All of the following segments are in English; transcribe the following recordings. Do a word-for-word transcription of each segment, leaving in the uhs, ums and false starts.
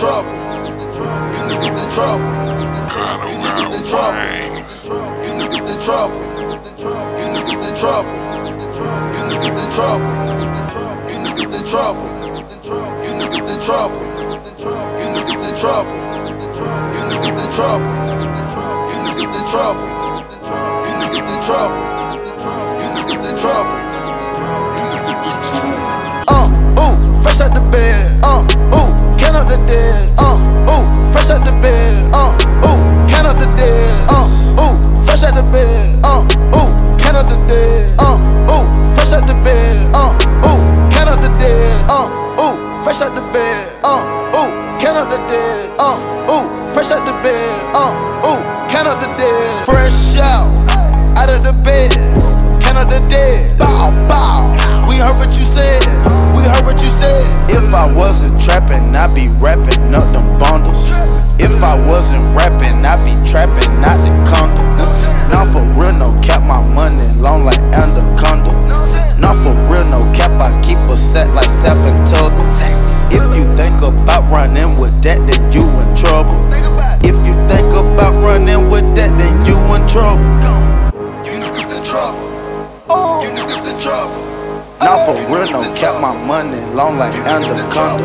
trouble. You niggas in trouble. You niggas in trouble. You niggas in trouble. You niggas in trouble. You niggas in trouble. You niggas in trouble. You niggas in trouble. You niggas in trouble. You niggas in trouble. You niggas in trouble. You niggas in trouble. You niggas in trouble. Uh, ooh, fresh out the bed. Uh, ooh, count up the dead. Uh, ooh, fresh out the bed. Uh, ooh, count up the dead. Uh, ooh, fresh out the bed. Uh, ooh, count up the dead. Uh, ooh, fresh out the bed. Uh, ooh, count up the dead. Uh, ooh, fresh out the bed. Uh, ooh, count up the dead. Uh, ooh, fresh out the bed. Uh, ooh, count up the dead. Fresh out, out of the bed. Count up the dead. Bow, bow. We heard what you said. We heard what you said. If I wasn't trapping, I'd be rapping up them bundles. If I wasn't rapping, I'd be trapping out the condo. Not for real, no cap, my money long like anaconda. Not for real, no cap, I keep a set like Sap and Tuggle. If you think about running with that, then you in trouble. If you think about running with that, then you in trouble. You niggas in trouble. You niggas in trouble. Not for real, no cap, my money long like anaconda.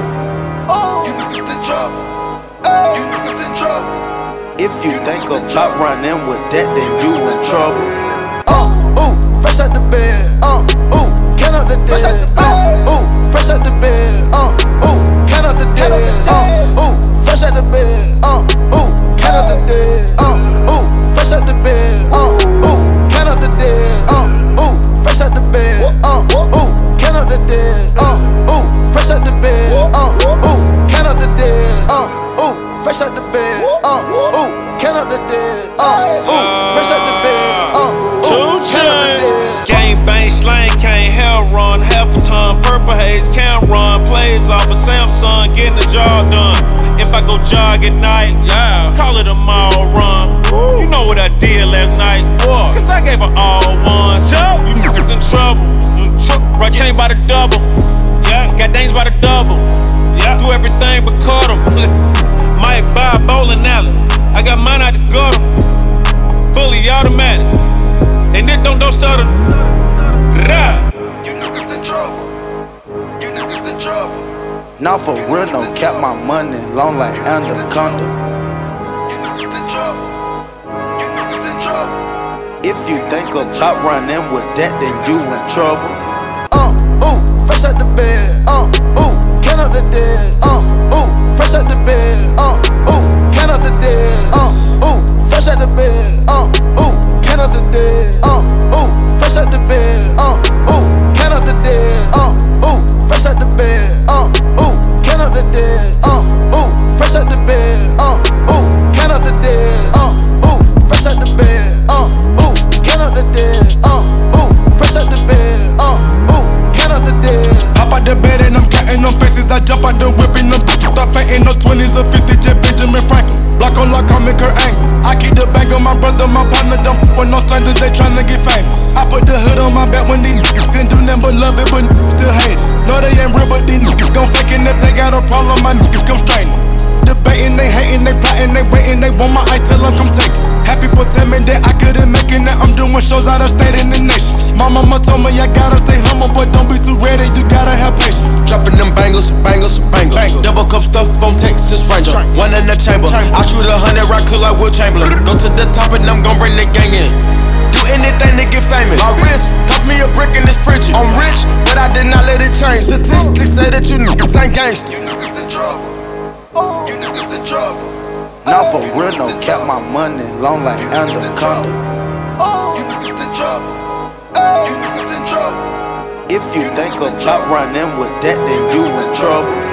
You niggas in trouble. You niggas in trouble. If you think about running with that, then you in trouble. Uh, ooh, fresh out the bed. Uh, ooh, count up the dead. Uh, ooh, fresh out the bed. Uh, ooh, count up the dead. Uh, ooh, fresh out the bed. Uh, ooh, count up the dead. Uh, ooh, fresh out the bed. Uh, ooh, count up the dead. Uh, ooh, fresh out the bed. Uh, ooh, count up the dead. Uh, ooh, fresh out the bed. Uh, ooh, count up the dead. Uh, ooh, fresh out the bed. Uh, ooh, count up the dead. Uh, ooh, fresh out the bed. Uh, ooh, count up the dead. Gang bang slang, can't hell run. Half a ton, purple haze, can't run. Plays off a Samsung, getting the job done. If I go jog at night, yeah, call it a mall run. You know what I did last night, what? Cause I gave her all ones. You niggas in trouble. Right chain by the double. Yeah, got dames by the double. Yeah, do everything but cut 'em. Might buy a bowling alley. I got mine out the gutter. Fully automatic. And it don't don't stutter. Rah. You niggas in trouble. You niggas in trouble. Not for real, no cap, my money long like anaconda. You niggas in trouble. You niggas in trouble. If you think about running with that, then you in trouble. Uh, ooh, fresh out the bed. Uh, ooh, count up the dead. Uh, ooh, fresh out the bed. Uh, ooh, count up the dead. Uh, ooh, fresh out the bed. Uh, ooh, count up the dead. Uh, ooh, fresh out the bed. Uh, ooh, count up the dead. Uh, ooh, fresh out the bed. Uh, ooh, count up the dead. Uh, ooh, fresh out the bed. Uh, ooh, count up the dead. Uh, ooh, fresh out the bed. Uh, ooh, count up the dead. Uh, ooh, fresh out the bed. Uh, ooh, count up the dead. Hop out the bed and I'm counting them faces. I jump out the whip and them stop fainting no twenties or fifties. Just Benjamin Franklin. Block on lock, I'm in Kurt Angle. I keep the bag on my brother, my partner. Don't f with no strangers, they tryna get famous. I put the hood on my back when these niggas didn't do nothing but love it, but still hate it. No, they ain't real, but these niggas gon' fake it. If they got a problem, my niggas come straighten. Debating, they hating, they plotting, they waiting, they want my ice till I'm come take it. Happy people tell me that I couldn't make it. Now I'm doing shows out of state and the nation. My mama told me I gotta stay humble, but don't be too ready, you gotta have patience. Dropping them bangles, bangles, bangles. Bangles. Double cup stuff from Texas Ranger. Drink. One in the chamber. chamber. I shoot a hundred rock cool like Will Chamberlain. Go to the top and I'm gon' bring the gang in. Do anything to get famous. My wrist cost me a brick in this fridge. I'm rich, but I did not let it change. Statistics say that you niggas ain't gangsta. You niggas in trouble. Oh, you niggas in trouble. Not for real, no cap, my money long like anaconda. Oh, you niggas in trouble. Oh, you niggas in trouble. If you think about running with that, then you in trouble.